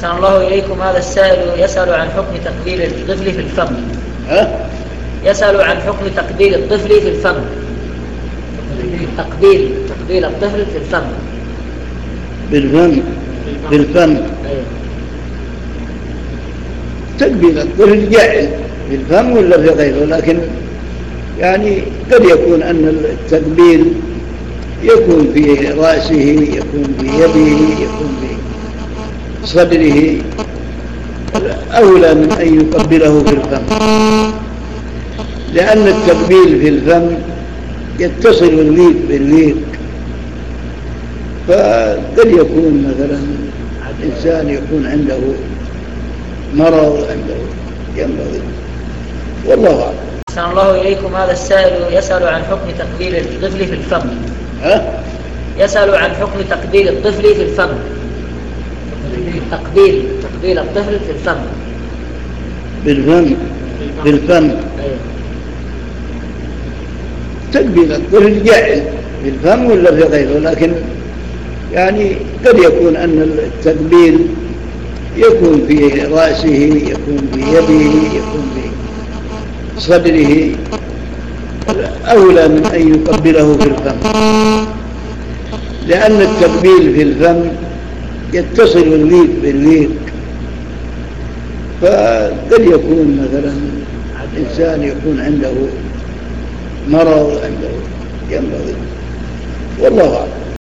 أحسن الله إليكم. هذا السائل يسأل عن حكم تقبيل الطفل في الفم. يسأل عن حكم تقبيل الطفل في الفم. تقبيل الطفل في الفم. بالفم. تقبيل الطفل جائز في الفم ولا في غيره، لكن يعني قد يكون أن التقبيل يكون في رأسه، يكون في يده، يكون في صدره، أولى من أن يقبله في الفم، لأن التقبيل في الفم يتصل الويك بالويك، فقد يكون مثلا إنسان يكون عنده مرض، عنده ينبغي، والله أعلم. أحسن الله إليكم. هذا السائل يسأل عن حكم تقبيل الطفل في الفم. يسأل عن حكم تقبيل الطفل في الفم. تقبيل الطفل في الفم. بالفم. تقبيل الطفل جائز في الفم ولا في غيره، لكن يعني قد يكون أن التقبيل يكون في رأسه، يكون في يده، يكون في صدره، أولى من أن يقبله في الفم، لأن التقبيل في الفم يتصل الويك بالويك، فقد يكون مثلا إنسان يكون عنده مرض، عنده ينبغي، والله أعلم.